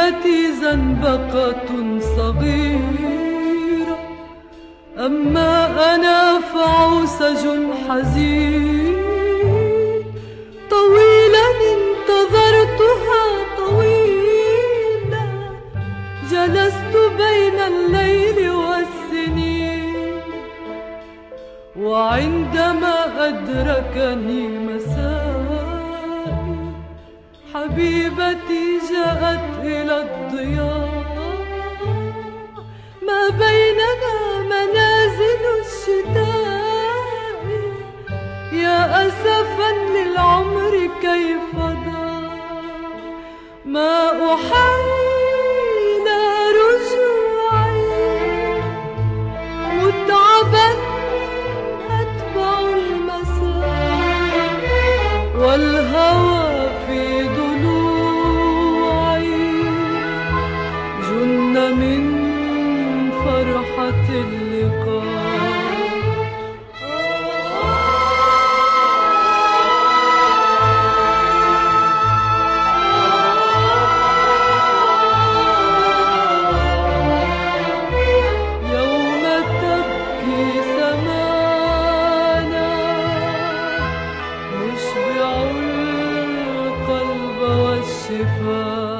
حياتي زنبقة صغيرة، أما أنا فعوسج حزين. طويلا انتظرتها طويلا، جلست بين الليل والسنين، وعندما أدركني مسائي حبيبتي جاءت إلى الضياء. ما بيننا منازل الشتاء، يا أسفا للعمر كيف ضاع. ما أحيل رجوعي متعبا أتبع المساء، والهوى في ضلوعي جن من فرحة اللقاء. يوم تبكي سمانا نشبع القلب والشفاء.